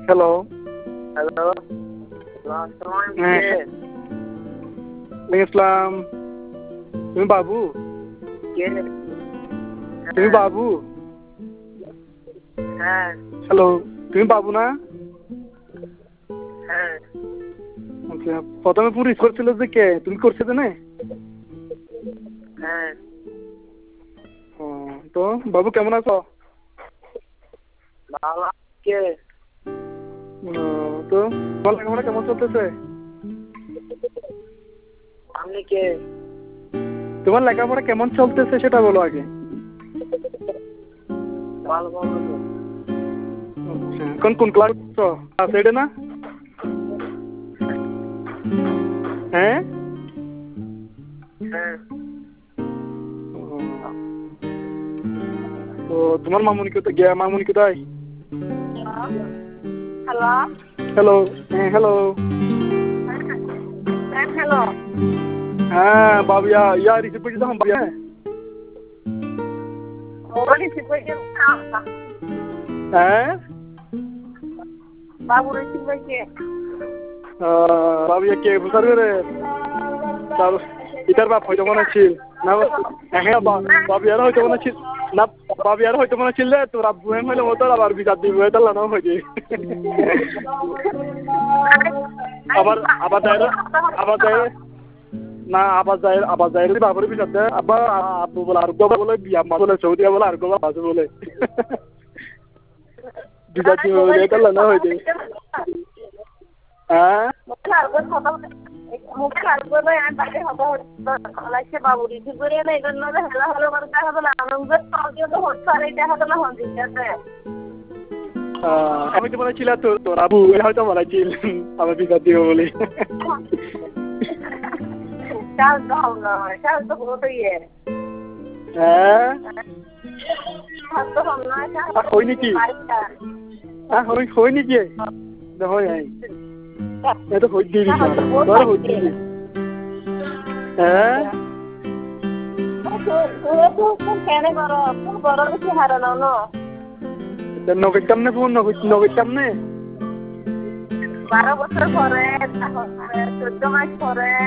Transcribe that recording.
Hello hello হ্যাঁ ইসলাম তুমি বাবু তুমি বাবু হ্যাঁ হ্যালো তুমি বাবু না হ্যাঁ আচ্ছা প্রথমে পুরো করছিল যে কে তুমি করছো তো না হ্যাঁ তো বাবু কেমন আছো বাবা কে তো তোমার লেখাপড়া কেমন চলতেছে আপনি কে তোমার লেখাপড়া কেমন চলতেছে সেটা বলো আগে ভালো ভালো তো। এখন কোন ক্লাস করছো ক্লাস 8 না হ্যাঁ হ্যাঁ তো তোমার মামুনি কোথায় গিয়া মামুনি কোথায় হ্যালো হ্যালো হ্যাঁ হ্যালো হ্যালো হ্যাঁ বাবিয়া ইয়া রিসিভ করছি তখন বাবিয়া হ্যাঁ বাবু রিসিভ হয়েছে বাবিয়া কে বুঝার করে তার ইতার বাপ হয়তো মনে ছিল না হ্যাঁ বাবিয়ার হয়তো মনে ছিল না বাবিয়ার হয়তো মনে ছিল তোর আব্বু এম হইলে মতো আবার বিচার দিব এটা লানো হয়েছে আবার আবার যায় না আবার যায় বাবুর বিচার দেয় আবার আব্বু বলে আর গোবা বলে বিয়া মা বলে সৌদি বলে আর গোবা আছে বলে বিচার দিব বলে এটা লানো হয়েছে হ্যাঁ বাবু রিসিভ করে না এই জন্য হেলা হলো করে দেখা হলো না হচ্ছে আর এটা হতো না হন দিচ্ছে আমি তো বলেছিল তোর আবু হয়তো বলেছিল আমার বিচার দিব বলে চাল দাও না চাল তো বহুত ইয়ে হ্যাঁ তো হম না হই নাকি হই নাকি দেখো এই তো হই দিবি তোর হই দিবি হ্যাঁ কেনে করো বড় বেশি হারানো না নগেতাম না ফোন নগেতাম না 12 বছর পরে 14 মাস পরে